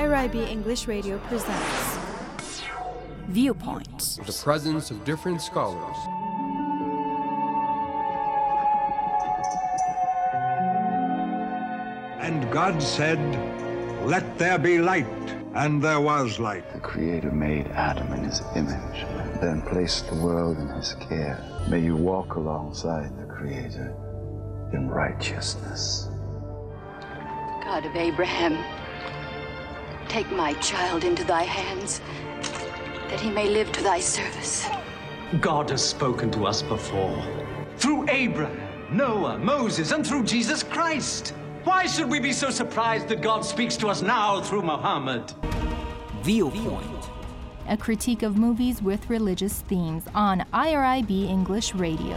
IRIB English Radio presents Viewpoint. The presence of different scholars. And God said, "Let there be light," and there was light. The Creator made Adam in his image, and then placed the world in his care. May you walk alongside the Creator in righteousness. God of Abraham, take my child into thy hands, that he may live to thy service. God has spoken to us before, through Abraham, Noah, Moses, and through Jesus Christ. Why should we be so surprised that God speaks to us now through Muhammad? Viewpoint, A critique of movies with religious themes on IRIB English Radio.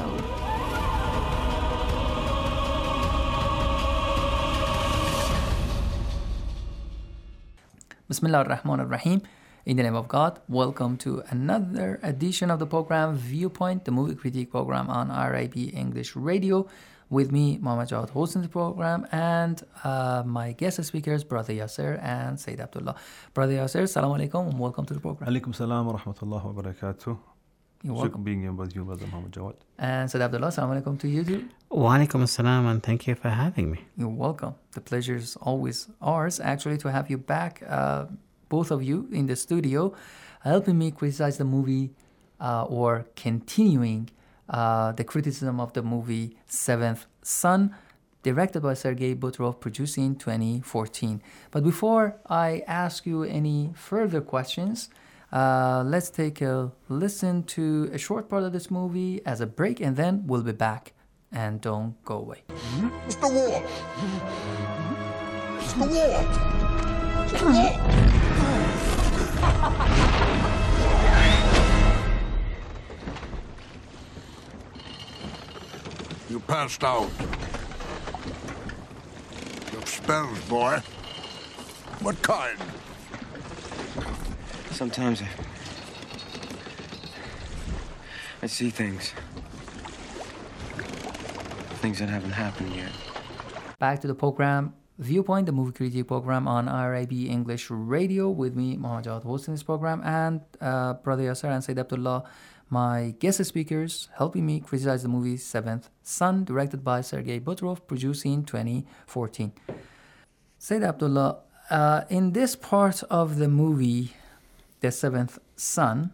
Bismillah ar-Rahman ar-Rahim. In the name of God, welcome to another edition of the program Viewpoint, the movie critique program on IRIB English Radio. With me, Muhammad Jawad, hosting the program, and my guest speakers, Brother Yasser and Sayyid Abdullah. Brother Yasser, Assalamu alaikum and welcome to the program. Alaikum salam wa rahmatullahi wa barakatuh. You're welcome. Being here with you, Brother Muhammad Jawad. And Sayyid Abdullah, Assalamu alaikum to you too. Wa alaikum assalam, and thank you for having me. You're welcome. The pleasure is always ours, actually, to have you back, both of you in the studio, helping me criticize the movie or continuing the criticism of the movie Seventh Son, directed by Sergei Botrov, produced in 2014. But before I ask you any further questions, let's take a listen to a short part of this movie as a break, and then we'll be back. And don't go away. Mr. Ward! Mr. Ward! Mr. Ward! You passed out. You have spells, boy. What kind? Sometimes I see things. Things that haven't happened yet. Back to the program Viewpoint, the movie critique program on IRIB English Radio. With me, Muhammad Jawad, hosting this program, and Brother Yasser and Sayyid Abdullah, my guest speakers, helping me criticize the movie Seventh Son, directed by Sergei Botrov, produced in 2014. Sayyid Abdullah, in this part of the movie, The Seventh Son,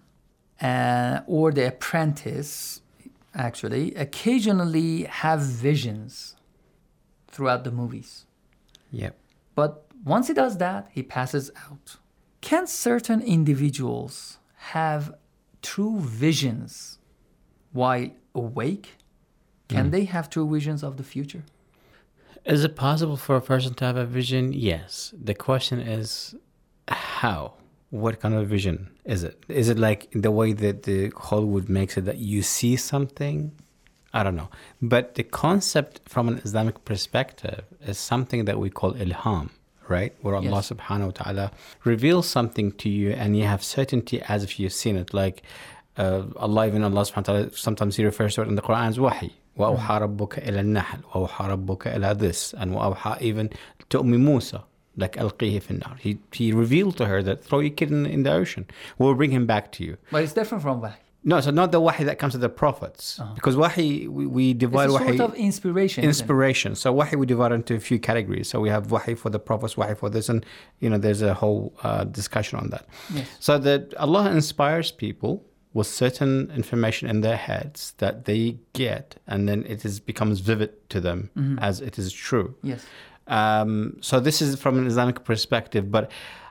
or The Apprentice, actually, occasionally have visions throughout the movies. Yep. But once he does that, he passes out. Can certain individuals have true visions while awake? Can they have true visions of the future? Is it possible for a person to have a vision? Yes. The question is how? What kind of vision is it? Is it like the way that the Hollywood makes it, that you see something? I don't know. But the concept from an Islamic perspective is something that we call ilham, right? Where Allah subhanahu wa ta'ala reveals something to you and you have certainty as if you've seen it. Like Allah subhanahu wa ta'ala, sometimes he refers to it in the Quran as wahi. وَأَوْحَى رَبُّكَ إِلَى النَّحْلِ وَأَوْحَى رَبُّكَ إِلَى this, and وَأَوْحَى even to Musa, like أَلْقِيهِ فِي النَّارِ. He revealed to her that throw your kid in the ocean. We'll bring him back to you. But it's different from wahi. No, so not the wahi that comes to the prophets. Because wahi, we divide it's a wahi. sort of inspiration. Inspiration. So wahi we divide into a few categories. So we have wahi for the prophets, wahi for this, and there's a whole discussion on that. Yes. So that Allah inspires people with certain information in their heads that they get, and then becomes vivid to them as it is true. Yes. So this is from an Islamic perspective, but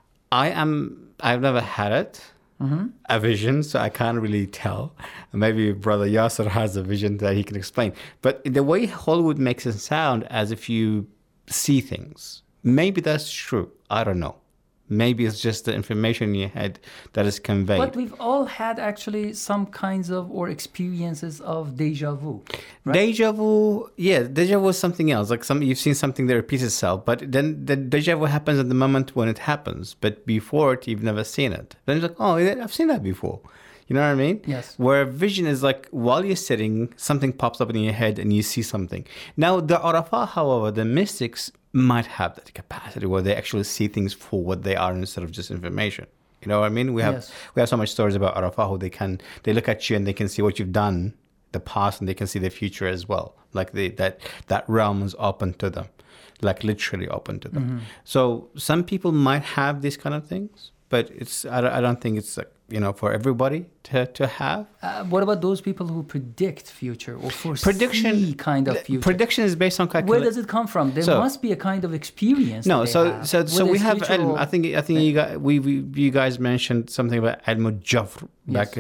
I've never had it. A vision, so I can't really tell. Maybe Brother Yasser has a vision that he can explain. But the way Hollywood makes it sound as if you see things, maybe that's true. I don't know. Maybe it's just the information in your head that is conveyed. But we've all had actually some kinds of or experiences of deja vu. Right? Deja vu, yeah, deja vu is something else. Like you've seen something that repeats itself, but then the deja vu happens at the moment when it happens. But before it, you've never seen it. Then it's like, oh, yeah, I've seen that before. You know what I mean? Yes. Where vision is like while you're sitting, something pops up in your head and you see something. Now, the Arafah, however, the mystics might have that capacity where they actually see things for what they are instead of just information. You know what I mean? We have so much stories about Arafah who they look at you and they can see what you've done, the past, and they can see the future as well. Like that realm is open to them, like literally open to them. Mm-hmm. So some people might have these kind of things, but I don't think it's like, for everybody to have. What about those people who predict future or foresee kind of future? Prediction is based on calculation. Where does it come from? There must be a kind of experience. No, so we have ilm. I think you guys mentioned something about ilm al-jafr back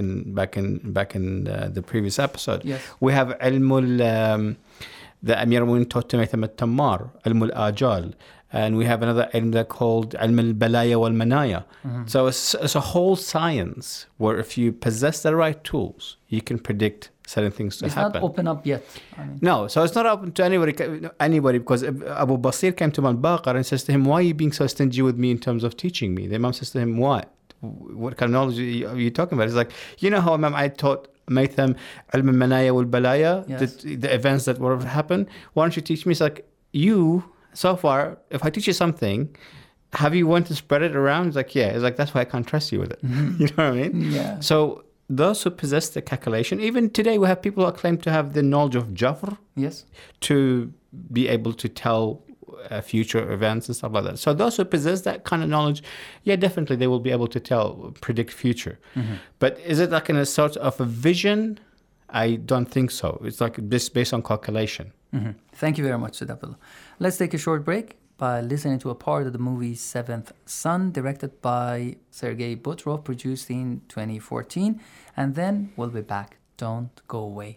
in the previous episode. Yes. We have ilm the Amir al-Mu'minin taught to Maytham al-Tammar, ilm al-ajal. And we have another ilm called ilm al-balaya wal-manaya. Mm-hmm. So it's a whole science where if you possess the right tools, you can predict certain things to happen. It's not open up yet. No, so it's not open to anybody because Abu Basir came to Imam Baqir and says to him, why are you being so stingy with me in terms of teaching me? The Imam says to him, what kind of knowledge are you talking about? He's like, how Imam I taught Maytham ilm al-manaya wal-balaya, the events that would have happened. Why don't you teach me? It's like, so far, if I teach you something, have you went to spread it around? It's like, yeah. It's like, that's why I can't trust you with it. Mm-hmm. You know what I mean? Yeah. So those who possess the calculation, even today we have people who claim to have the knowledge of Jafr. Yes. To be able to tell future events and stuff like that. So those who possess that kind of knowledge, yeah, definitely they will be able to predict future. Mm-hmm. But is it like in a sort of a vision? I don't think so. It's like this based on calculation. Mm-hmm. Thank you very much, Sayyid Abdullah. Let's take a short break by listening to a part of the movie Seventh Son, directed by Sergei Botrov, produced in 2014. And then we'll be back. Don't go away.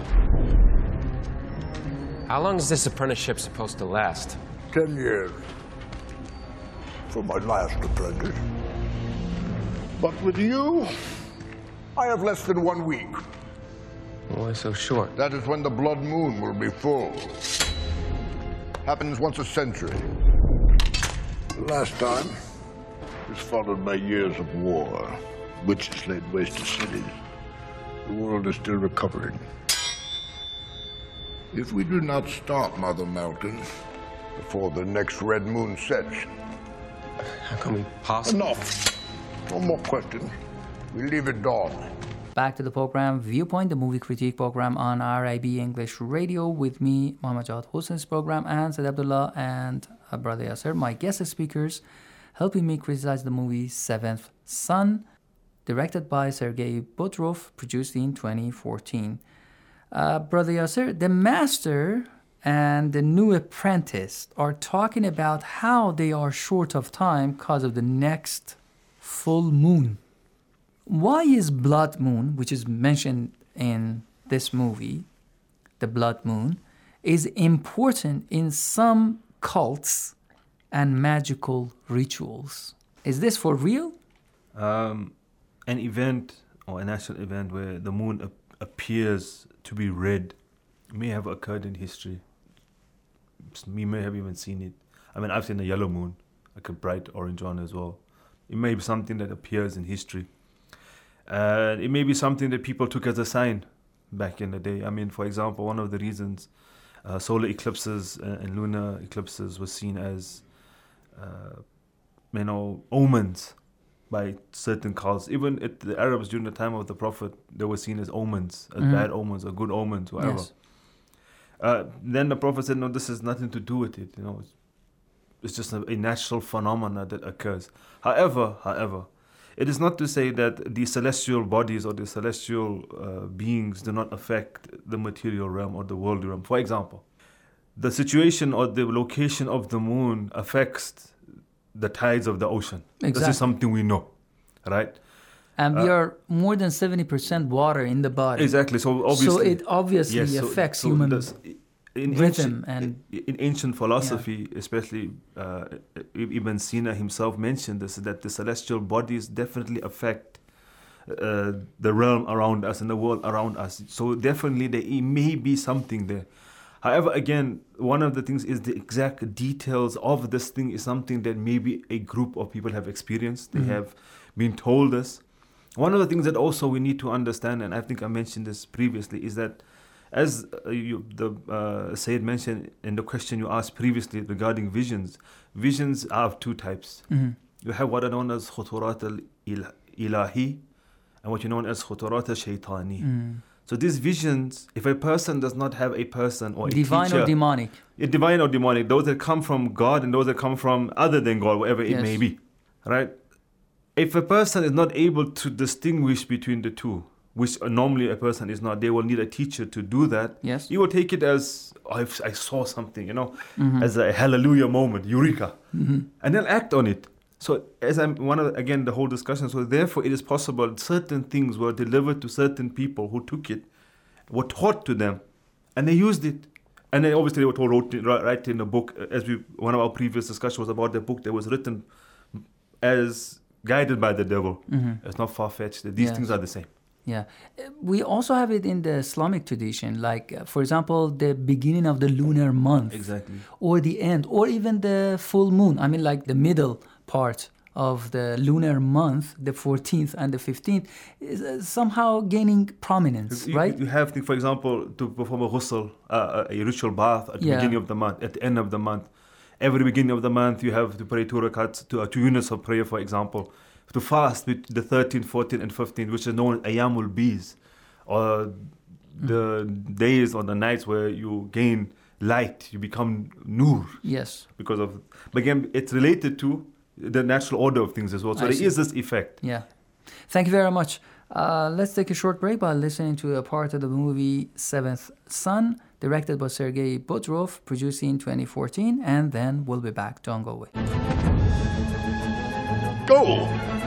How long is this apprenticeship supposed to last? 10 years. For my last apprentice. But with you, I have less than 1 week. Why so short? That is when the blood moon will be full. Happens once a century. The last time was followed by years of war. Witches laid waste to cities. The world is still recovering. If we do not stop Mother Mountain before the next red moon sets... How can we possibly... Enough. No more questions. We leave at dawn. Back to the program Viewpoint, the movie critique program on RIB English Radio with me, Muhammad Jawad Hossain's program, and Sayyid Abdullah and Brother Yasser, my guest speakers, helping me criticize the movie Seventh Son, directed by Sergei Botrov, produced in 2014. Brother Yasser, the master and the new apprentice are talking about how they are short of time because of the next full moon. Why is blood moon, which is mentioned in this movie, the blood moon, is important in some cults and magical rituals? Is this for real? An event or a national event where the moon appears to be red may have occurred in history. We may have even seen it. I mean, I've seen a yellow moon, like a bright orange one as well. It may be something that appears in history. It may be something that people took as a sign back in the day. I mean, for example, one of the reasons solar eclipses and lunar eclipses were seen as, omens by certain cults. Even at the Arabs during the time of the Prophet, they were seen as omens, as bad omens or good omens, whatever. Yes. Then the Prophet said, no, this has nothing to do with it. It's just a natural phenomena that occurs. However, it is not to say that the celestial bodies or the celestial beings do not affect the material realm or the world realm. For example, the situation or the location of the moon affects the tides of the ocean. Exactly. This is something we know, right? And we are more than 70% water in the body. Exactly. So it obviously affects human rhythm. In ancient philosophy, especially Ibn Sina himself mentioned this, that the celestial bodies definitely affect the realm around us and the world around us. So definitely there may be something there. However, again, one of the things is the exact details of this thing is something that maybe a group of people have experienced. They have been told this. One of the things that also we need to understand, and I think I mentioned this previously, is that as Sayyid mentioned in the question you asked previously regarding visions are of two types. You have what are known as khuturat al-ilahi and what you know as khuturat al-shaytani. So these visions, if a person does not have a person or a divine teacher, or demonic. Divine or demonic, those that come from God and those that come from other than God, whatever it may be, right? If a person is not able to distinguish between the two, which normally a person is not, they will need a teacher to do that. Yes. You will take it as, I saw something, as a hallelujah moment, eureka, and then act on it. So the whole discussion, so therefore it is possible certain things were delivered to certain people who took it, were taught to them, and they used it. And then obviously they were told, write in a book, one of our previous discussions was about the book that was written as guided by the devil. It's not far-fetched. These things are the same. Yeah. We also have it in the Islamic tradition, like, for example, the beginning of the lunar month. Exactly. Or the end, or even the full moon. I mean, like the middle part of the lunar month, the 14th and the 15th, is somehow gaining prominence, right? You have, for example, to perform a ghusl, a ritual bath at the beginning of the month, at the end of the month. Every beginning of the month, you have to pray 2 rakats, 2 units of prayer, for example. To fast with the 13th, 14th, and 15th, which is known as Ayyamul Bees, or the days or the nights where you gain light, you become nur. Yes. But again, it's related to the natural order of things as well. So there is this effect. Yeah. Thank you very much. Let's take a short break by listening to a part of the movie Seventh Son, directed by Sergei Bodrov, produced in 2014, and then we'll be back. Don't go away. Go!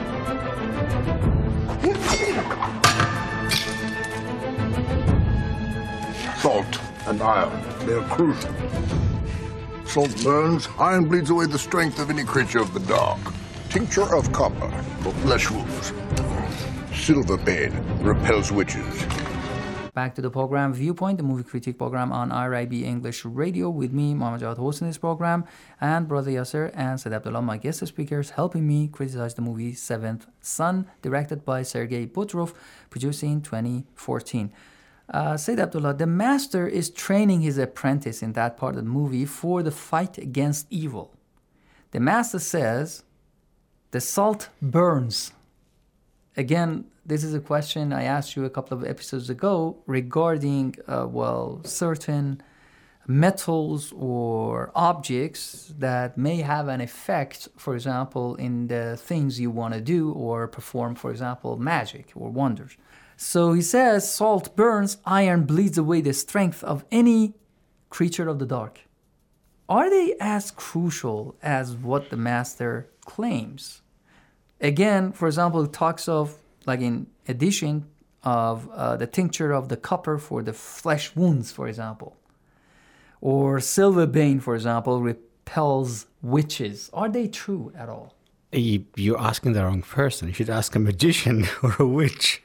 Salt and iron, they're crucial. Salt burns, iron bleeds away the strength of any creature of the dark. Tincture of copper for flesh wounds. Silver bane repels witches. Back to the program Viewpoint, the movie critique program on IRIB English Radio, with me, Mohammed Jawad, hosting this program, and Brother Yasser and Said Abdullah, my guest speakers, helping me criticize the movie Seventh Son, directed by Sergei Bodrov, produced in 2014. Said Abdullah, the master is training his apprentice in that part of the movie for the fight against evil. The master says, the salt burns. Again, this is a question I asked you a couple of episodes ago regarding, certain metals or objects that may have an effect, for example, in the things you want to do or perform, for example, magic or wonders. So he says, salt burns, iron bleeds away the strength of any creature of the dark. Are they as crucial as what the master claims? Again, for example, it talks of, like in addition of the tincture of the copper for the flesh wounds, for example. Or silver bane, for example, repels witches. Are they true at all? You're asking the wrong person. You should ask a magician or a witch.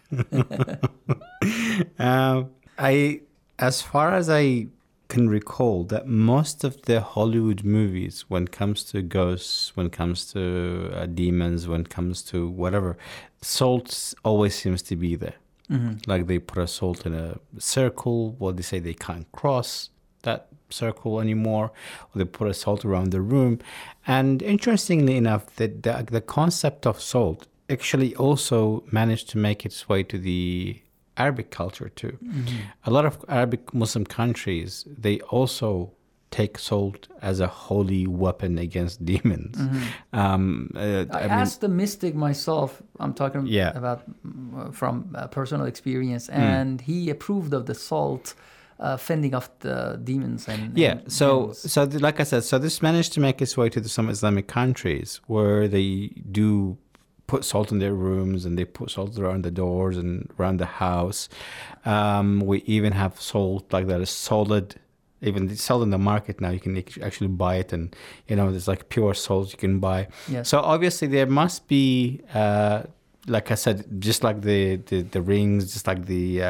As far as I can recall, that most of the Hollywood movies, when it comes to ghosts, when it comes to demons, when it comes to whatever, salt always seems to be there. Like they put a salt in a circle, or they say they can't cross that circle anymore, or they put a salt around the room. And interestingly enough, the concept of salt actually also managed to make its way to the Arabic culture too. A lot of Arabic Muslim countries, they also take salt as a holy weapon against demons. I asked the mystic myself, I'm talking about from personal experience, and he approved of the salt fending off the demons. Like I said, so this managed to make its way to some Islamic countries where they do put salt in their rooms, and they put salt around the doors and around the house. We even have salt like that is solid. Even it's sold in the market now. You can actually buy it, and there's like pure salt you can buy. Yes. So obviously there must be, like I said, just like the rings, just like the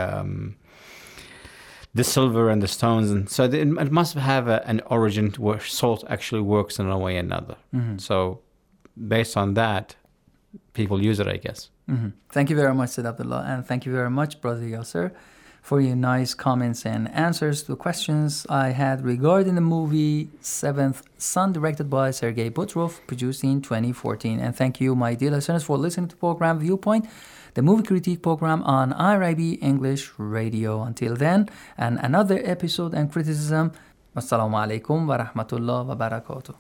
silver and the stones, and so it must have an origin where salt actually works in one way or another. So based on that, people use it, I guess. Mm-hmm. Thank you very much, Said Abdullah, and thank you very much, Brother Yasser, for your nice comments and answers to questions I had regarding the movie Seventh Son, directed by Sergei Botrov, produced in 2014. And thank you, my dear listeners, for listening to the program Viewpoint, the movie critique program on IRIB English Radio. Until then, and another episode and criticism, Assalamu alaikum wa rahmatullah wa barakatuh.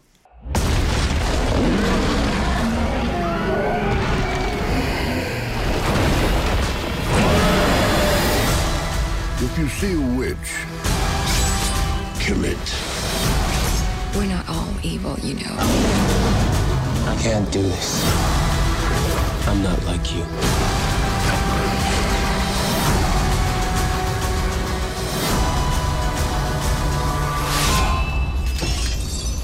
If you see a witch, kill it. We're not all evil, you know. I can't do this. I'm not like you.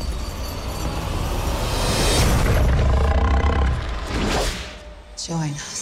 Join us.